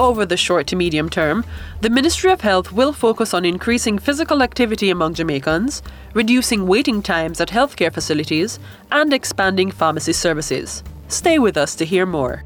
Over the short to medium term, the Ministry of Health will focus on increasing physical activity among Jamaicans, reducing waiting times at healthcare facilities, and expanding pharmacy services. Stay with us to hear more.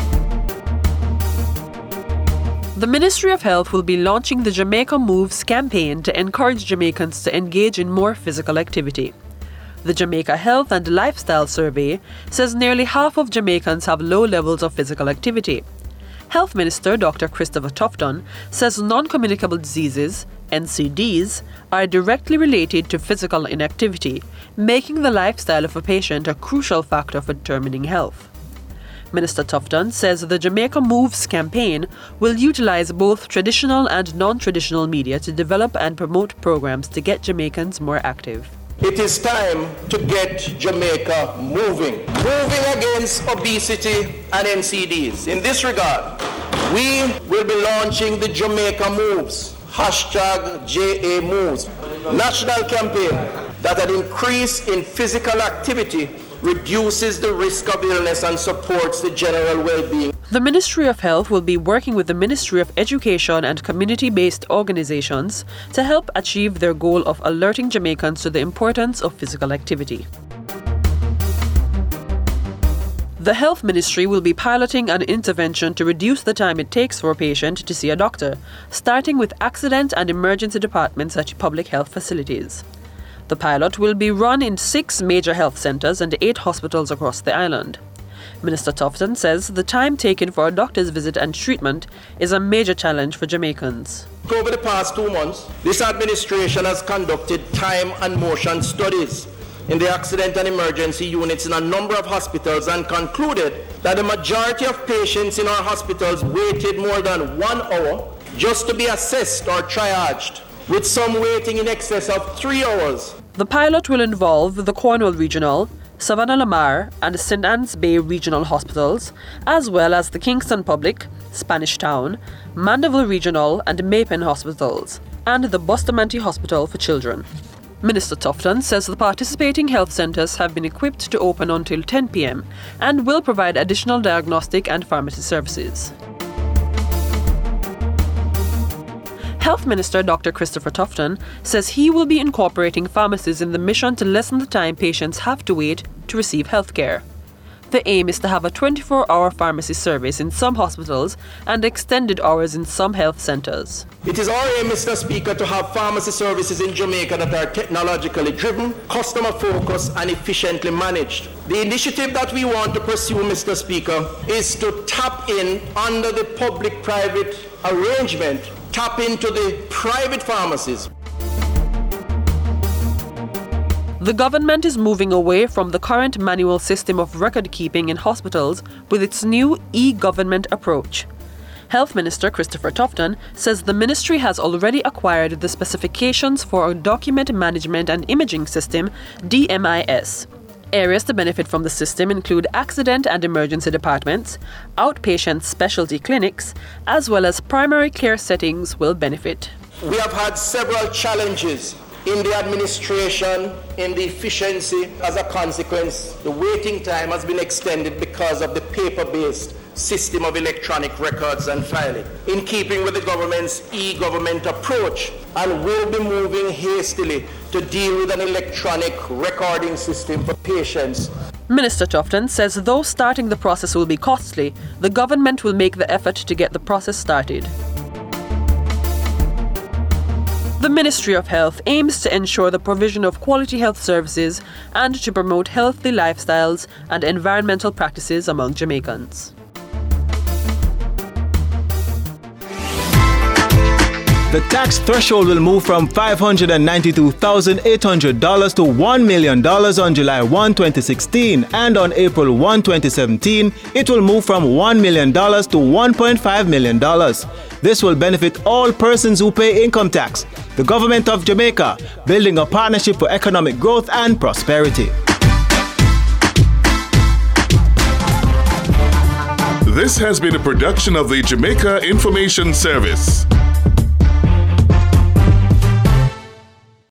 The Ministry of Health will be launching the Jamaica Moves campaign to encourage Jamaicans to engage in more physical activity. The Jamaica Health and Lifestyle Survey says nearly half of Jamaicans have low levels of physical activity. Health Minister Dr. Christopher Tufton says non-communicable diseases, NCDs, are directly related to physical inactivity, making the lifestyle of a patient a crucial factor for determining health. Minister Tufton says the Jamaica Moves campaign will utilize both traditional and non-traditional media to develop and promote programs to get Jamaicans more active. It is time to get Jamaica moving against obesity and NCDs. In this regard, we will be launching the Jamaica Moves, #JA-Moves, national campaign that an increase in physical activity reduces the risk of illness and supports the general well-being. The Ministry of Health will be working with the Ministry of Education and community-based organizations to help achieve their goal of alerting Jamaicans to the importance of physical activity. The Health Ministry will be piloting an intervention to reduce the time it takes for a patient to see a doctor, starting with accident and emergency departments at public health facilities. The pilot will be run in 6 major health centres and 8 hospitals across the island. Minister Tufton says the time taken for a doctor's visit and treatment is a major challenge for Jamaicans. Over the past 2 months, this administration has conducted time and motion studies in the accident and emergency units in a number of hospitals and concluded that the majority of patients in our hospitals waited more than 1 hour just to be assessed or triaged, with some waiting in excess of 3 hours. The pilot will involve the Cornwall Regional, Savannah Lamar and St. Anne's Bay Regional Hospitals, as well as the Kingston Public, Spanish Town, Mandeville Regional and Maypen Hospitals, and the Bustamante Hospital for Children. Minister Tufton says the participating health centres have been equipped to open until 10 p.m. and will provide additional diagnostic and pharmacy services. Health Minister Dr. Christopher Tufton says he will be incorporating pharmacies in the mission to lessen the time patients have to wait to receive health care. The aim is to have a 24-hour pharmacy service in some hospitals and extended hours in some health centres. It is our aim, Mr. Speaker, to have pharmacy services in Jamaica that are technologically driven, customer focused and efficiently managed. The initiative that we want to pursue, Mr. Speaker, is to tap in under the public-private arrangement, tap into the private pharmacies. The government is moving away from the current manual system of record keeping in hospitals with its new e-government approach. Health Minister Christopher Tufton says the ministry has already acquired the specifications for a document management and imaging system, DMIS. Areas to benefit from the system include accident and emergency departments, outpatient specialty clinics, as well as primary care settings will benefit. We have had several challenges in the administration, in the efficiency. As a consequence, the waiting time has been extended because of the paper-based system of electronic records and filing, in keeping with the government's e-government approach, and will be moving hastily to deal with an electronic recording system for patients. Minister Tufton says though starting the process will be costly, the government will make the effort to get the process started. The Ministry of Health aims to ensure the provision of quality health services and to promote healthy lifestyles and environmental practices among Jamaicans. The tax threshold will move from $592,800 to $1 million on July 1, 2016, and on April 1, 2017, it will move from $1 million to $1.5 million. This will benefit all persons who pay income tax. The Government of Jamaica, building a partnership for economic growth and prosperity. This has been a production of the Jamaica Information Service.